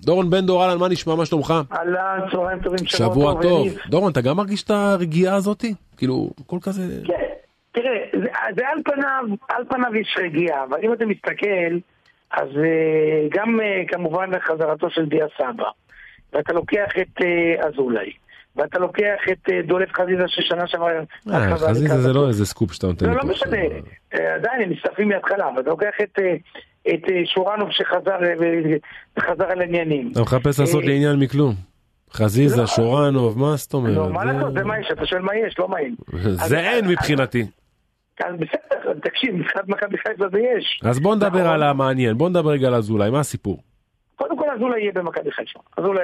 דורון בן דור, אהלן, מה נשמע, מה שלומך? אהלן, צהריים טובים, שבוע טוב. דורון, אתה גם מרגיש את הרגיעה הזאת? כאילו, כל כזה... כן, תראה, זה על פניו יש רגיעה, אבל אם אתה מסתכל, אז גם כמובן חזרתו של דיה סבא, ואתה לוקח את אזולאי, ואתה לוקח את דולף חזיזה ששנה שעברה... חזיזה זה לא איזה סקופ שאתה נותן. לא משנה, עדיין הם מסתפים מההתחלה, ואתה לוקח את שורנוב שחזר על עניינים. אתה מחפש לעשות לעניין מכלום. חזיזה, שורנוב, מה זאת אומרת? לא, מה לעשות, זה מה יש, אתה שואל מה יש, לא מה אין. זה אין מבחינתי. אז בסדר, תקשיב, מבחינת מכבי חיפה זה יש. אז בוא נדבר על המעניין, בוא נדבר רגע על אזולאי, מה הסיפור? קודם כל אזולאי יהיה במכבי חיפה. אזולאי,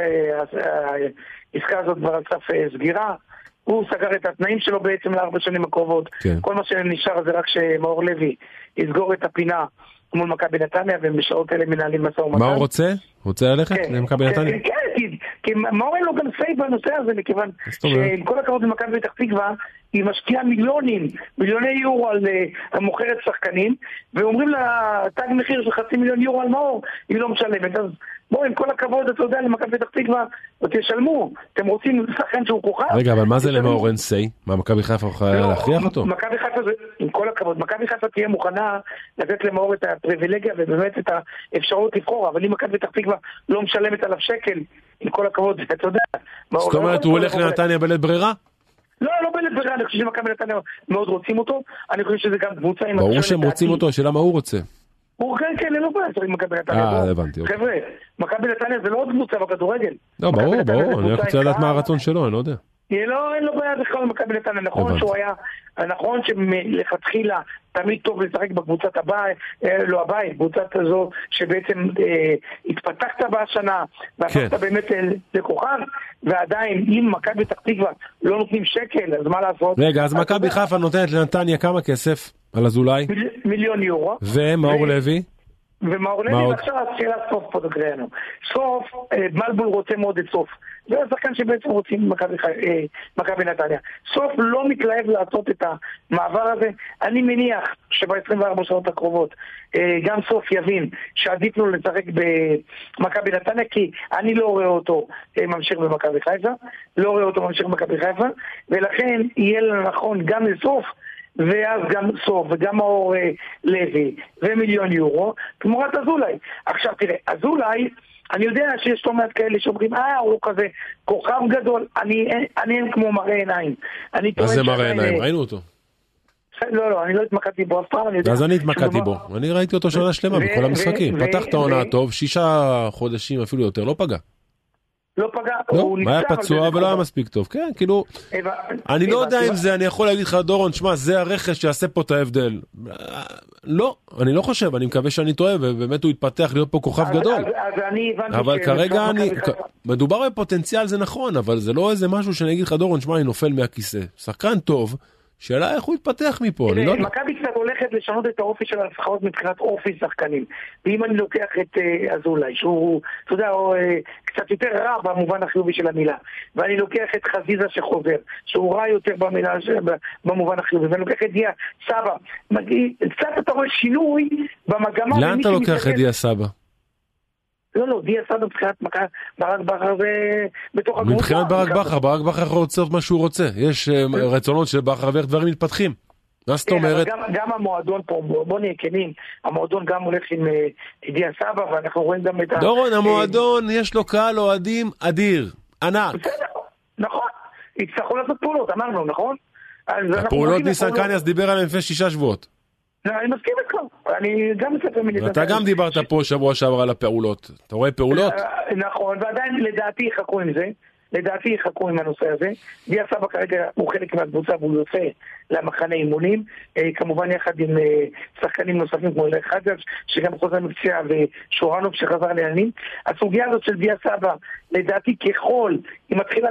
העסקה הזאת כבר על סף סגירה, הוא סגר את התנאים שלו בעצם ל4 שנים הקרובות. כל מה שנשאר זה רק שמאור לוי יסגור את הפינה מול מכבי נתניה, והם בשעות אלה מנהלים משא ומתן. מה הוא רוצה? רוצה ללכת למכבי נתניה? כן, כי מאור אין לו גם סייב בנושא הזה, מכיוון שעם כל הכבוד במכבי פתח תקווה, היא משקיעה מיליוני יורו על מוכרת שחקנים, ואומרים לה, תג מחיר של 500,000 יורו על מאור, היא לא משלמת. אז בואו, עם כל הכבוד, אתה יודע, למכבי פתח תקווה, תשלמו. אתם רוצים שחקן שהוא כוכב? רגע, אבל מה זה למאור אין סי? מה, מכבי חיפה יכולה להכריח אותו? מכבי חיפה, עם כל הכבוד, מכבי חיפה תהיה מוכנה לתת למאור את הפריבילגיה ובאמת את האפשרות לבחור, אבל אם מכבי פתח תקווה לא משלמת עליו שקל, עם כל הכבוד, אתה יודע. זאת אומרת, הוא הולך לנתניה בלית ברירה? לא בלית ברירה, אני חושב שמכבי נתניה מאוד רוצים אותו, אני חושב שזה גם קבוצה עם... ברור שהם רוצים אותו, השאלה מה הוא רוצה. הוא כן, לא בעיה, צריך מכבי נתניה. הבנתי. חבר'ה, מכבי נתניה זה לא עוד קבוצה בכדורגל. לא, ברור, אני רק רוצה לדעת מה הרצון שלו, אני לא יודע. אין לו בעיה בכלל מכבי נתניה, נכון שלכתחילה תמיד טוב לשחק בקבוצת הבית, קבוצת הזו שבעצם התפתחת בשנה, והפכת באמת לכוכב, ועדיין אם מכבי פתח תקווה לא נותנים שקל, אז מה לעשות? רגע, אז מכבי חיפה נותנת לנתניה כמה כסף על אזולאי? 1,000,000 יורו. ומאור לוי? ומאור לוי, ועכשיו השאלה סוף פה תקראנו. סוף, מלבול רוצה מאוד את סוף. זה השחקן שבעצם רוצים מכבי נתניה. סוף לא מתלהב לעשות את המעבר הזה. אני מניח שב-24 שעות הקרובות גם סוף יבין שעדיף לו לשחק במכבי נתניה, כי אני לא רואה אותו ממשיך במכבי חיפה, ולכן יהיה נכון גם לסוף, ואז גם סוף, וגם מאור לוי, ו1,000,000 יורו, תמורת אזולאי. עכשיו תראה, אזולאי, אני יודע שיש לא מעט כאלה שאומרים, הוא כזה כוכב גדול, אני אין כמו מראה עיניים. אז זה מראה עיניים, ראינו אותו. לא, אני לא התמקדתי בו אף פעם. אז אני התמקדתי בו, אני ראיתי אותו שנה שלמה בכל המשחקים. פתח את העונה טוב, 6 חודשים אפילו יותר, לא פגע. לא פגע, הוא היה פצוע ולא היה מספיק טוב, כן, כאילו, אני לא יודע אם זה, אני יכול להגיד לך דורון, שמע, זה הרכש שיעשה פה את ההבדל. לא, אני לא חושב, אני מקווה שאני טועה, ובאמת הוא יתפתח להיות פה כוכב גדול. אבל כרגע מדובר בפוטנציאל, זה נכון, אבל זה לא איזה משהו שאני אגיד לך דורון, שמע, אני נופל מהכיסא. שחקן טוב, שאלה איך הוא יתפתח מפה, אני לא יודע. מכבי קצת הולכת לשנות את האופי של הנבחרות מבחינת אופי שחקנים. ואם אני לוקח את אזולאי, שהוא, אתה יודע, קצת יותר רע במובן החיובי של המילה, ואני לוקח את חזיזה שחוזר, שהוא רע יותר במובן החיובי, ואני לוקח את דיה סבא, קצת אתה רואה שינוי במגמה. לאן אתה לוקח את דיה סבא? לא, דיה סבא מבחינת ברק בכר זה בתוך הקבוצה. מבחינת ברק בכר יכול לעשות מה שהוא רוצה. יש רצונות של בכר ואיך דברים מתפתחים. מה זאת אומרת? גם המועדון פה, בוא נהיה כנים, המועדון גם הולך עם דיה סבא, ואנחנו רואים גם את דורון, המועדון יש לו קהל אוהדים אדיר, ענק. נכון, יצטרכו לעשות פעולות, אמרנו, נכון? הפעולות ניסן קניאס דיבר עליהם לפני 6 שבועות. אני מסכים איתך, אני גם מצפה מלדבר. אתה גם דיברת פה שבוע שעבר על הפעולות, אתה רואה פעולות? נכון, ועדיין לדעתי יחכו עם זה, יחכו עם הנושא הזה. דיה סבא כרגע הוא חלק מהקבוצה והוא יוצא למחנה אימונים, כמובן יחד עם שחקנים נוספים כמו אלך חג'ג' שגם חוזר מפציעה ושורנוב שחזר לעניינים. הסוגיה הזאת של דיה סבא, לדעתי ככל, היא מתחילה,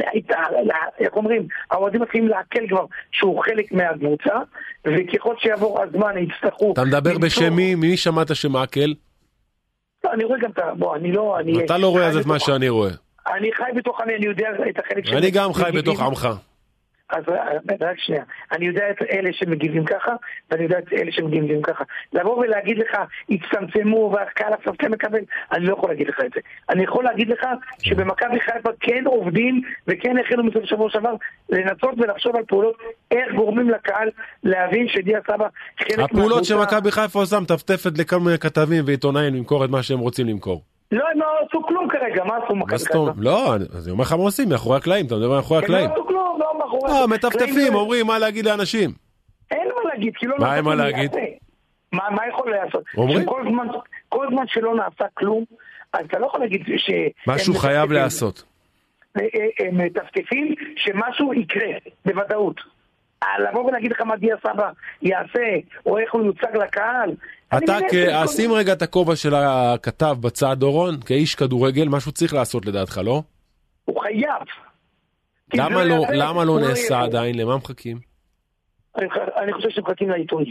איך אומרים, האוהדים מתחילים להקל כבר שהוא חלק מהקבוצה, וככל שיעבור הזמן יצטרכו... אתה מדבר בשם מי שמעת שמעקל? לא, אני רואה גם אתה לא רואה אז את מה שאני רואה. אני חי בתוך עמי, אני יודע את החלק שלי. אני גם חי בתוך עמך. אז רק שנייה, אני יודע את אלה שמגיבים ככה, ואני יודע את אלה שמגיבים ככה. לבוא ולהגיד לך, הצטמצמו והקהל עכשיו כן מקבל, אני לא יכול להגיד לך את זה. אני יכול להגיד לך שבמכבי חיפה כן עובדים, וכן הכינו מסוף שבוע שעבר, לנסות ולחשוב על פעולות, איך גורמים לקהל להבין שדיה סבא חלק הפעולות שמכבי חיפה עושה מטפטפת לכל מיני כתבים ועיתונאים למכור את מה שהם רוצים למכור. לא, הם לא עשו כלום כרגע, מה עשו מכבי חיפה? לא, אז אני אומר לך מה עושים, מאחורי הקלעים, אתה מדבר מאחורי הקלעים. הם לא עשו כלום, לא מאחורי הקלעים. מטפטפים, אומרים מה להגיד לאנשים. אין מה להגיד, כי לא... מה אין מה להגיד? מה יכול לעשות? אומרים? כל זמן שלא נעשה כלום, אז אתה לא יכול להגיד ש... משהו חייב לעשות. הם מטפטפים שמשהו יקרה, בוודאות. לבוא ולהגיד לך מה דיה סבא יעשה, או איך הוא יוצג לקהל. אתה שים רגע את הכובע של הכתב בצד דורון, כאיש כדורגל, משהו צריך לעשות לדעתך, לא? הוא חייב. למה לא נעשה עדיין? למה מחכים? אני חושב שמחכים לעיתוי.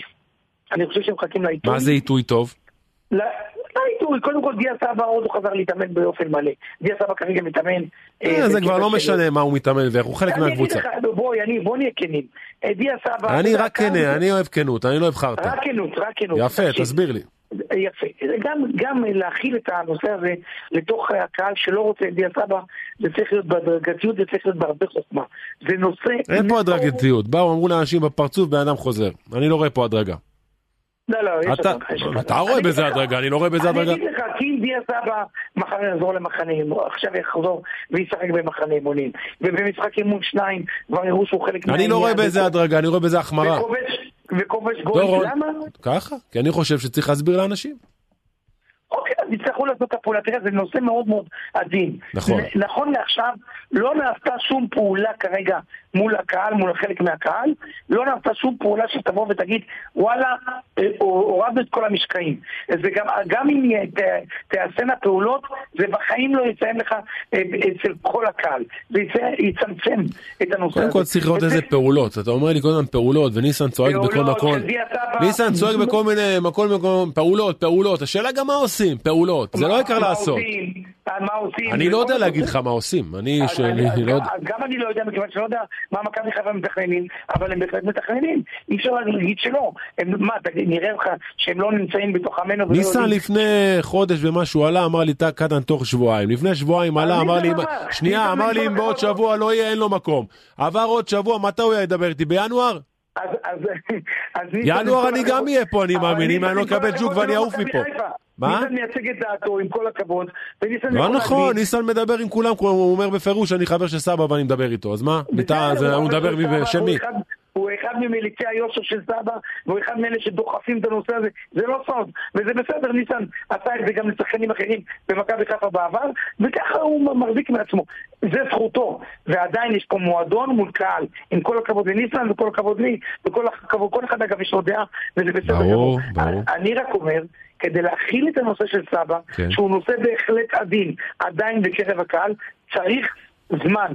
מה זה עיתוי טוב? לעיתוי, קודם כל דיה סבא עוד הוא חזר להתאמן באופן מלא. דיה סבא כרגע מתאמן. זה כבר לא משנה מה הוא מתאמן ואיך, הוא חלק מהקבוצה. בוא נהיה כנים. דיה סבא... אני רק כנה, אני אוהב כנות, אני לא אוהב חרטה. רק כנות. יפה, תסביר לי. יפה. גם להכיל את הנושא הזה לתוך הקהל שלא רוצה את דיה סבא, זה צריך להיות בהדרגתיות, זה צריך להיות בהרבה חוכמה. זה נושא... אין פה הדרגתיות. באו, אמרו לאנשים בפרצוף, בן אדם חוזר. אני לא רואה פה הדרגה. לא, אתה רואה בזה הדרגה, אני לא רואה בזה הדרגה. אני אגיד לך, כי אם דיה סבא מחר יחזור למחנה אימון, עכשיו יחזור וישחק במחנה אימונים, ובמשחק אימון 2 כבר יראו שהוא חלק אני לא רואה בזה הדרגה, אני רואה בזה החמרה. וכובש גול, למה? ככה, כי אני חושב שצריך להסביר לאנשים. אוקיי, אז יצטרכו לעשות את הפעולה. תראה, זה נושא מאוד מאוד עדין. נכון לעכשיו, לא נעשתה שום פעולה כרגע מול הקהל, מול חלק מהקהל, לא נעשתה שום פעולה שתבוא ותגיד, וואלה, הורדנו את כל המשקעים. גם אם תעשינה פעולות, זה בחיים לא יציין לך אצל כל הקהל. זה יצמצם את הנושא הזה. קודם כל צריך לראות איזה פעולות. אתה אומר לי כל מיני פעולות, וניסן צועק בכל מקום. ניסן צועק בכל מיני מקום, פעולות. השאלה גם מה עושים, פעולות. זה לא יקר לעשות. מה עושים? אני לא יודע להגיד לך מה עושים. גם אני לא יודע, מכיוון שלא יודע מה מכבי חיפה מתכננים, אבל הם בהחלט מתכננים. אי אפשר להגיד שלא. מה, נראה לך שהם לא נמצאים בתוך עמנו? ניסן לפני חודש ומשהו עלה, אמר לי קטן תוך שבועיים. לפני שבועיים עלה, אמר לי אם בעוד שבוע לא יהיה, אין לו מקום. עבר עוד שבוע, מתי הוא ידבר איתי? בינואר? ינואר אני גם אהיה פה, אני מאמין. אם אני לא אקבל ג'וק ואני אעוף מפה. מה? ניסן מייצג את דעתו עם כל הכבוד. לא נכון, ניסן מדבר עם כולם, הוא אומר בפירוש שאני חבר של סבא ואני מדבר איתו, אז מה? הוא מדבר בשם מי? הוא אחד ממליצי היושר של סבא, והוא אחד מאלה שדוחפים את הנושא הזה, זה לא סוד, וזה בסדר, ניסן עשה את זה גם לשחקנים אחרים במכבי חיפה בעבר, וככה הוא מחזיק מעצמו, זה זכותו, ועדיין יש פה מועדון מול קהל, עם כל הכבוד לניסן וכל הכבוד לי, וכל אחד אגב יש לו דעה, וזה בסדר גמור. אני רק אומר, כדי להכיל את הנושא של סבא, שהוא נושא בהחלט עדין, עדיין בקרב הקהל, צריך זמן,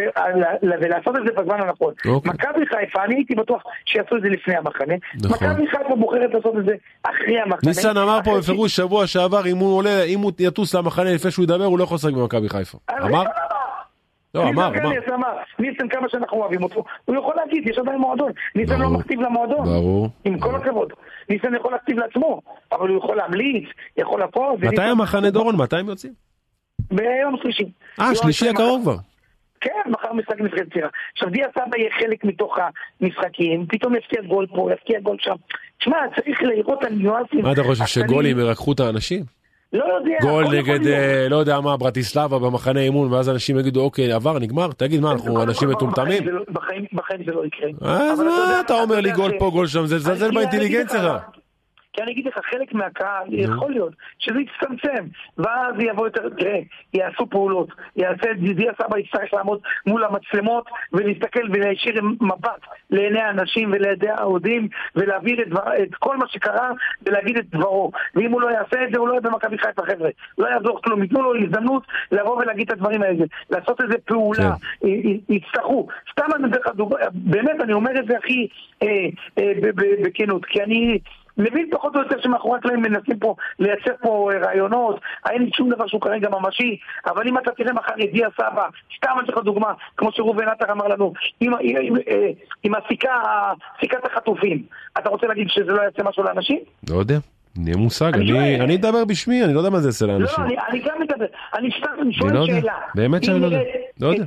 ולעשות את זה בזמן הנכון. מכבי חיפה, אני הייתי בטוח שיעשו את זה לפני המחנה, מכבי חיפה בוחרת לעשות את זה אחרי המחנה. ניסן אמר פה בפירוש שבוע שעבר, אם הוא יטוס למחנה לפני שהוא ידבר, הוא לא יכול לשחק במכבי חיפה. אמר? לא, אמר. ניסן כמה שאנחנו אוהבים אותו, הוא יכול להגיד, יש עדיין מועדון. ניסן לא מכתיב למועדון. עם כל הכבוד. ניסן יכול להכתיב לעצמו, אבל הוא יכול להמליץ, יכול לפעול. מתי המחנה דורון? מתי הם יוצאים? ביום שלישי. שלישי הקרוב כבר. כן, מחר משחק נבחרת צעירה. עכשיו דיה סבא יהיה חלק מתוך המשחקים, פתאום יפקיע גול פה, יפקיע גול שם. תשמע, צריך לראות על ניואנסים. מה אתה חושב, שגולים ירקחו את האנשים? לא יודע. גול נגד, לא יודע מה, ברטיסלבה במחנה אימון, ואז אנשים יגידו, אוקיי, עבר, נגמר? תגיד מה, אנחנו אנשים מטומטמים? בחיים זה לא יקרה. אז מה אתה אומר לי גול פה, גול שם, זה זלזל באינטליגנציה. כי אני אגיד לך, חלק מהקהל יכול להיות שזה יצטמצם, ואז יבוא יותר, תראה, יעשו פעולות, דיה סבא יצטרך לעמוד מול המצלמות ולהסתכל ולהשאיר מבט לעיני האנשים ולידי האוהדים ולהעביר את כל מה שקרה ולהגיד את דברו, ואם הוא לא יעשה את זה הוא לא יהיה במכבי חיפה, חבר'ה, לא יעזור כלום, ייתנו לו הזדמנות לבוא ולהגיד את הדברים האלה, לעשות איזה פעולה, יצטרכו, סתם אני באמת אני אומר את זה הכי בכנות, כי מבין פחות או יותר שמאחורי הקלעים מנסים פה לייצר פה רעיונות, אין שום דבר שהוא כרגע ממשי, אבל אם אתה תראה מחר ידיע סבא, סתם אני צריך דוגמה, כמו שראובן עטר אמר לנו, עם סיכת החטופים, אתה רוצה להגיד שזה לא יעשה משהו לאנשים? לא יודע, נהיה מושג, אני אדבר בשמי, אני לא יודע מה זה יעשה לאנשים. לא, אני גם מדבר, אני שואל שאלה. באמת שאני לא יודע.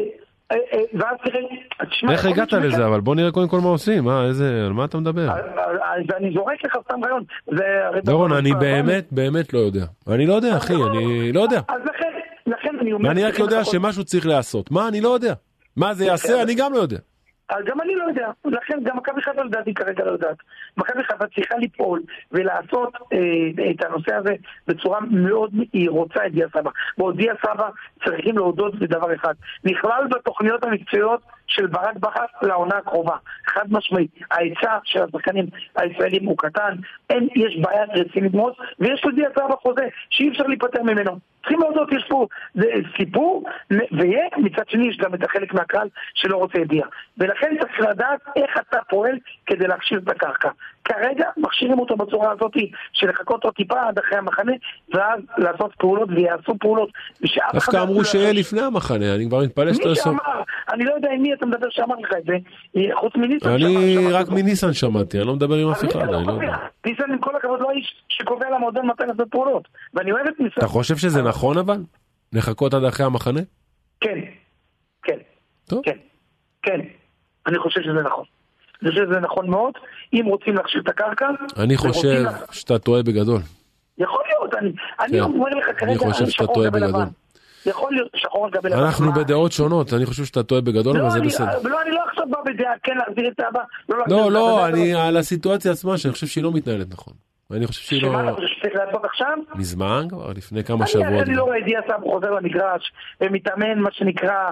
ואז תראה, איך הגעת לזה? אבל בוא נראה קודם כל מה עושים, על מה אתה מדבר? אז אני זורק לך סתם רעיון. דורון, אני באמת לא יודע. אני לא יודע, אחי, אני לא יודע. אז לכן אני אומר... אני רק יודע שמשהו צריך לעשות. מה? אני לא יודע. מה זה יעשה? אני גם לא יודע. גם אני לא יודע, לכן גם מכבי חיפה לדעתי כרגע לא יודעת. מכבי חיפה צריכה לפעול ולעשות את הנושא הזה בצורה מאוד, היא רוצה את דיה סבא. ועוד דיה סבא צריכים להודות בדבר אחד. נכלל בתוכניות המקצועיות של ברק בכר לעונה הקרובה. חד משמעית. ההיצע של השחקנים הישראלים הוא קטן, יש בעיה רצינית מאוד, ויש לדיה סבא חוזה שאי אפשר להיפטר ממנו. צריכים להודות, יש פה סיפור, ומצד שני יש גם את החלק מהקהל שלא רוצה ידיעה. ולכן צריך לדעת איך אתה פועל כדי להכשיר את הקרקע. כרגע מכשירים אותו בצורה הזאת של לחכות אותו טיפה עד אחרי המחנה, ואז לעשות פעולות ויעשו פעולות. דווקא אמרו שיהיה לפני המחנה, אני כבר מתפלא שאתה עושה. אני לא יודע עם מי אתה מדבר שאמר לך את זה, חוץ מניסן. אני רק מניסן שמעתי, אני לא מדבר עם אף אחד. ניסן עם כל הכבוד לא איש שקובע למועדון מתי לעשות פעולות, ואני אוהב את ניסן. אתה חושב שזה נכון אבל? לחכות עד אחרי המחנה? כן, כן. טוב. כן, אני חושב שזה נכון. אני חושב שזה נכון מאוד. אם רוצים להכשיר את הקרקע... אני חושב שאתה טועה בגדול. יכול להיות, אני אומר לך כרגע... אני חושב שאתה טועה בגדול. יכול להיות שחור על גבי לבן. אנחנו בדעות שונות, אני חושב שאתה טועה בגדול, אבל זה בסדר. לא, אני לא עכשיו בא בדעה, כן להחזיר את האבא. לא, אני על הסיטואציה עצמה, שאני חושב שהיא לא מתנהלת נכון. אני חושב שהיא לא... שמה אתה חושב שצריך לעשות עכשיו? מזמן כבר, לפני כמה שבועות. אני לא רואה ידיע סבא חוזר למגרש, ומתאמן מה שנקרא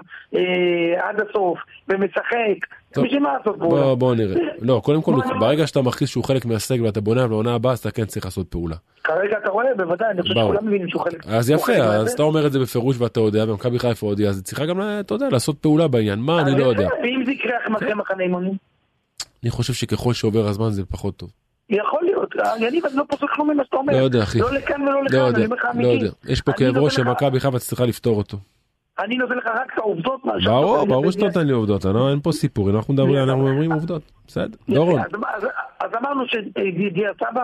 עד הסוף, ומשחק. בשביל מה לעשות פעולה? בוא נראה. לא, קודם כל, ברגע שאתה מכריז שהוא חלק מהסגל ואתה בונה עליו לעונה הבאה, אז אתה כן צריך לעשות פעולה. כרגע אתה רואה, בוודאי, אני חושב שכולם מבינים שהוא חלק. אז יפה, אז אתה אומר את זה בפירוש ואתה יודע, ומכבי חיפה הודיע, אז צריכה גם, אתה יודע, לעשות פעולה בעניין. מה, אני לא יודע. ואם זה יקרה אחרי מחנה אימונים? אני חושב שככל שעובר הזמן זה פחות טוב. יכול להיות, אני לא פוסק כלום ממה שאתה אומר. לא יודע, אחי. לא לכאן ולא לכאן, לא יודע. יש פה כאב ראש שמכבי חיפה צריכה לפתור אותו. אני נותן לך רק את העובדות. ברור שאתה נותן לי עובדות, אין פה סיפור, אנחנו מדברים, אנחנו אומרים עובדות. בסדר, דורון. אז אמרנו שדיה סבא,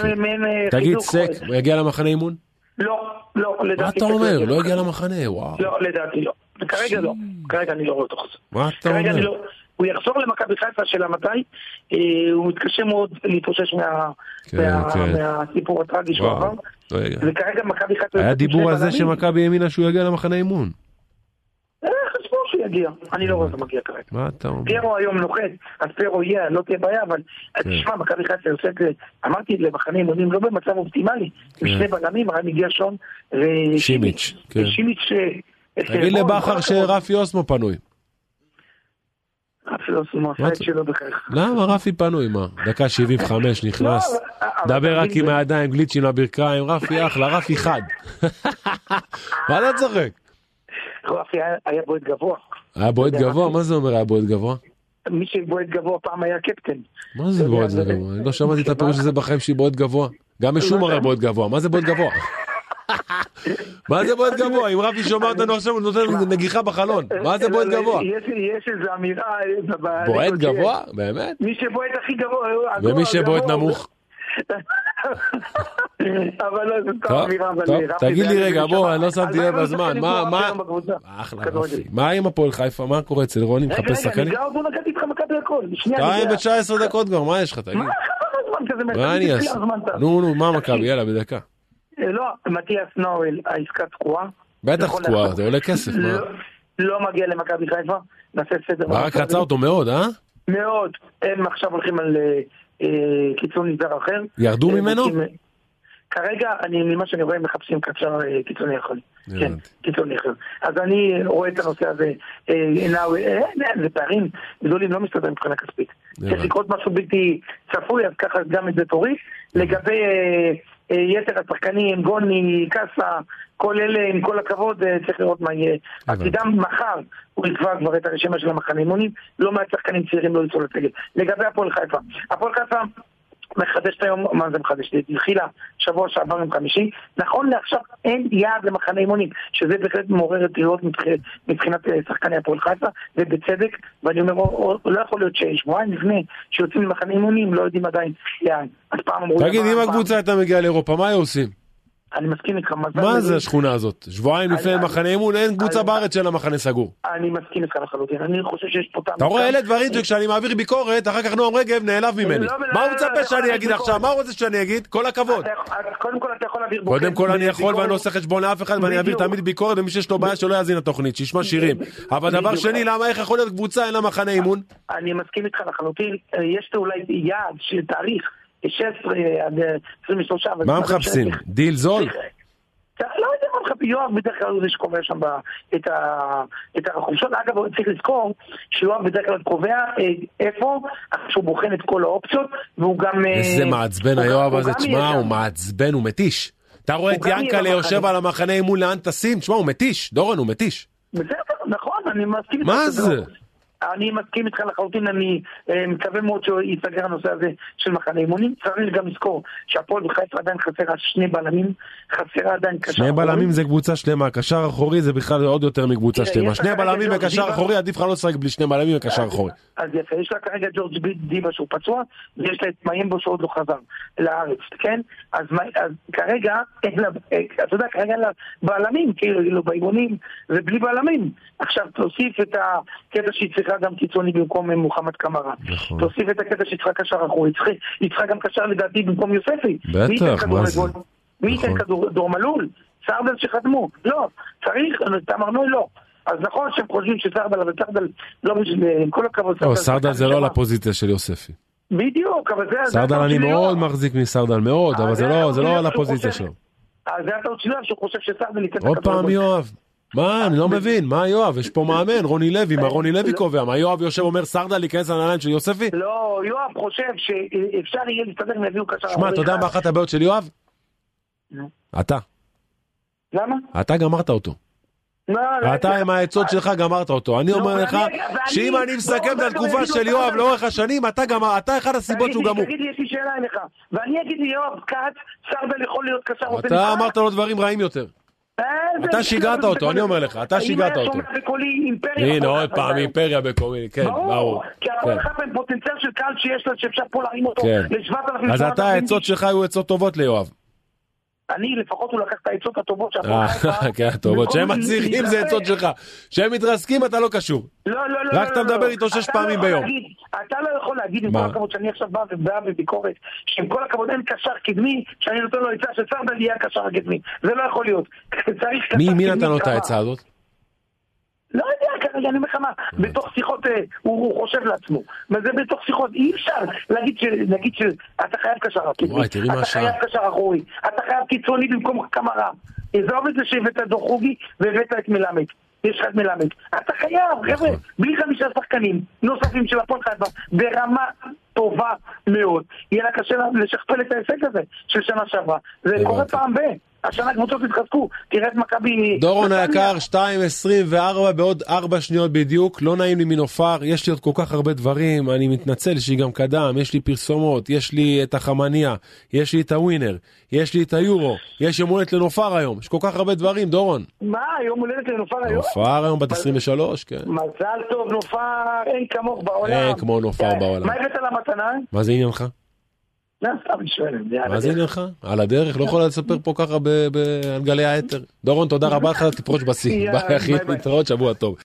תגיד, סק, הוא יגיע למחנה אימון? לא, לדעתי. מה אתה אומר? לא יגיע למחנה, וואו. לא, לדעתי לא. כרגע לא. כרגע אני לא רואה אותו. מה אתה אומר? הוא יחזור למכבי חיפה של המתי, הוא מתקשה מאוד להתאושש מהסיפור הטרגי שהוא עבר. וכרגע מכבי חיפה... היה דיבור על זה שמכבי האמינה שהוא יגיע למחנה אימון. חשבו שהוא יגיע, אני לא רואה אותו מגיע כרגע. מה אתה אומר? פיירו היום נוחת, אז פיירו יהיה, לא תהיה בעיה, אבל תשמע, מכבי חיפה עושה את זה, אמרתי למחנה אימונים, לא במצב אופטימלי, עם שני בלמים, רמי גרשון ושימיץ'. שימיץ' תגיד לבחר שרפי אוסמו פנוי. רפי אוסמו עשה את שלו בכך. למה רפי פנוי, מה? דקה 75 נכנס, דבר רק עם הידיים, גליצ'ים לברכיים, רפי אחלה, רפי חד. מה אתה צוחק? רפי היה בועט גבוה. היה בועט גבוה? מה זה אומר היה בועט גבוה? מי שבועט גבוה פעם היה קפטן. מה זה בועט גבוה? אני לא שמעתי את הפירוש הזה בחיים שהיא בועט גבוה. גם משום הרי בועט גבוה. מה זה בועט גבוה? מה זה בועט גבוה? אם רפי שומע אותנו עכשיו הוא נותן נגיחה בחלון. מה זה בועט גבוה? יש איזו אמירה... בועט גבוה? באמת? מי שבועט הכי גבוה... ומי שבועט נמוך? אבל לא, זה טוב אמירה. טוב, תגיד לי רגע, בוא, אני לא שמתי לב בזמן. אחלה רפי. מה עם הפועל חיפה? מה קורה אצל רוני? מחפש שחקנים? רגע, בוא נגעתי איתך מכבי הכל. 2:19 דקות כבר, מה יש לך? תגיד. מה חבר הזמן כזה? מה אני אעשה? נו, מה מכבי? יאללה, בדקה. לא, מתיאס נואל, העסקה תקועה. בטח תקועה, זה עולה כסף, מה? לא מגיע למכבי חיפה, נעשה סדר. ברק רצה אותו מאוד, אה? מאוד. הם עכשיו הולכים על קיצון נזר אחר. ירדו ממנו? כרגע, ממה שאני רואה, מחפשים קצר קיצוני יכול. כן, קיצוני יכול. אז אני רואה את הנושא הזה, זה פערים גדולים, לא מסתדר מבחינה כספית. צריך לקרות משהו בלתי צפוי, אז ככה גם את זה תוריד. לגבי יתר השחקנים, גוני, קסה, כל אלה, עם כל הכבוד, צריך לראות מה יהיה. עתידם מחר, הוא יקבע כבר את הרשימה של המחנה אימונים, לא מעט שחקנים צעירים לא יצאו לסגל. לגבי הפועל חיפה. הפועל חיפה מחדשת היום, מה זה מחדשת? התחילה שבוע שעבר עם חמישי, נכון לעכשיו אין יעד למחנה אימונים, שזה בהחלט מעורר את ראות מבחינת שחקני הפועל חיפה, ובצדק, ואני אומר, לא יכול להיות ששבועיים לפני שיוצאים למחנה אימונים, לא יודעים עדיין יעד. תגיד, אם הקבוצה הייתה מגיעה לאירופה, מה היו עושים? אני מסכים איתך. מה זה השכונה הזאת? שבועיים לפני מחנה אימון, אין קבוצה בארץ של המחנה סגור. אני מסכים איתך לחלוטין, אני חושב שיש פה טעם. אתה רואה, אלה דברים שכשאני מעביר ביקורת, אחר כך נועם רגב נעלב ממני. מה הוא מצפה שאני אגיד עכשיו? מה הוא רוצה שאני אגיד? כל הכבוד. קודם כל אתה יכול להעביר ביקורת. קודם כל אני יכול ואני לא עושה חשבון לאף אחד ואני אעביר תמיד ביקורת ומי שיש לו בעיה שלא יאזין לתוכנית, שישמע שירים. אבל דבר שני, למה איך יכול להיות קבוצה אין לה מחנה אימון? אני מסכים איתך לחלוטין, יש אולי יעד של תאריך 16 עד 23. מה מחפשים? דיל זול? לא יודע מה מחפשים, יואב בדרך כלל זה שקובע שם את החופשות. אגב, צריך לזכור שיואב בדרך כלל קובע איפה, שהוא בוחן את כל האופציות, והוא גם... איזה מעצבן היואב הזה, תשמע, הוא מעצבן, הוא מתיש. אתה רואה את ינקלה יושב על המחנה אימון לאן טסים? תשמע, הוא מתיש, דורון, הוא מתיש. בסדר, נכון, אני מסכים. מה זה? אני מסכים איתך לחלוטין, אני מקווה מאוד שיסגר הנושא הזה של מחנה אימונים. צריך גם לזכור שהפועל בחיפה עדיין חסרה שני בלמים, חסרה עדיין קשר אחורי. שני בלמים זה קבוצה שלמה, קשר אחורי זה בכלל עוד יותר מקבוצה שלמה. שני בלמים וקשר אחורי, עדיף לך לא לשחק בלי שני בלמים וקשר אחורי. אז יפה, יש לה כרגע ג'ורג' דיבה שהוא פצוע, ויש לה את מיימבו שעוד לא חזר לארץ, כן? אז כרגע, אתה יודע, כרגע בלמים, כאילו באימונים, ובלי בלמים. עכשיו תוסיף את הקטע שהיא צריכה גם קיצוני במקום מוחמד קמרה. תוסיף את הקטע שהיא צריכה קשר אחורי. היא צריכה גם קשר לדעתי במקום יוספי. בטח, מה זה? מי ייתן כדור מלול? סרדל שחתמו. לא. צריך, תמרנו לא. אז נכון שהם חושבים שסרדל, אבל סרדל לא עם כל הכבוד. סרדל זה לא לפוזיציה של יוספי. בדיוק, אבל זה... סרדל אני מאוד מחזיק מסרדל, מאוד, אבל זה לא על הפוזיציה שלו. אז זה הטעות שלו שהוא חושב שסרדל ייתן עוד פעם יואב. מה? אני לא מבין. מה יואב? יש פה מאמן, רוני לוי. מה רוני לוי קובע? מה יואב יושב אומר סרדל להיכנס לנעליים של יוספי? לא, יואב חושב שאפשר יהיה להסתדר אם יביאו קשר. שמע, אתה יודע מה אחת הבעיות של יואב? אתה. למה? אתה גמרת אותו. אתה עם העצות שלך גמרת אותו. אני אומר לך שאם אני מסכם את התקופה של יואב לאורך השנים, אתה אחד הסיבות שהוא גמור. תגיד לי, יש לי שאלה אליך. ואני אגיד לי יואב קאט, סרדל יכול להיות קשר. אתה אמרת לו דברים רעים יותר. אתה שיגעת אותו, אני אומר לך, אתה שיגעת אותו. הנה עוד פעם, אימפריה בקומי, כן, ברור. כי הרבה אחד עם פוטנציאל של קהל שיש לה, שאפשר פה להרים אותו ל-7,000. אז אתה, העצות שלך היו עצות טובות ליואב. אני לפחות הוא לקח את העצות הטובות כן, הטובות, שהם מצליחים זה עצות שלך. שהם מתרסקים אתה לא קשור. רק אתה מדבר איתו 6 פעמים ביום. אתה לא יכול להגיד עם כל הכבוד שאני עכשיו בא בביקורת, שעם כל הכבוד אין קשר קדמי, שאני נותן לו עצה שסרדל יהיה הקשר הקדמי. זה לא יכול להיות. מי נתן לו את העצה הזאת? לא יודע, כרגע אני אומר לך מה, בתוך שיחות הוא חושב לעצמו, וזה בתוך שיחות, אי אפשר להגיד שאתה חייב קשר קדמי, אתה חייב קשר אחורי, אתה חייב קיצוני במקום קמרה. עזוב את זה שהבאת את דוחוגי והבאת את מלמד, יש לך את מלמד, אתה חייב, חבר'ה, בלי 5 שחקנים נוספים של הפועל חיפה ברמה טובה מאוד, יהיה לה קשה לשכפל את ההישג הזה של שנה שעברה, זה קורה פעם השנה קבוצות התחזקו, תראה את מכבי... דורון היקר, 2:24 בעוד 4 שניות בדיוק, לא נעים לי מנופר, יש לי עוד כל כך הרבה דברים, אני מתנצל שהיא גם קדם, יש לי פרסומות, יש לי את החמניה, יש לי את הווינר, יש לי את היורו, יש יום הולדת לנופר היום, יש כל כך הרבה דברים, דורון. מה, יום הולדת לנופר היום? נופר היום בת 23, כן. מזל טוב, נופר, אין כמוך בעולם. אין כמו נופר בעולם. מה הבאת למתנה? מה זה עניינך? לא, סתם אני שואל. מה זה עניינך? על הדרך? לא יכול לספר פה ככה על גלי היתר. דורון, תודה רבה לך, תפרוש בשיא. ביי אחי, נתראות, שבוע טוב.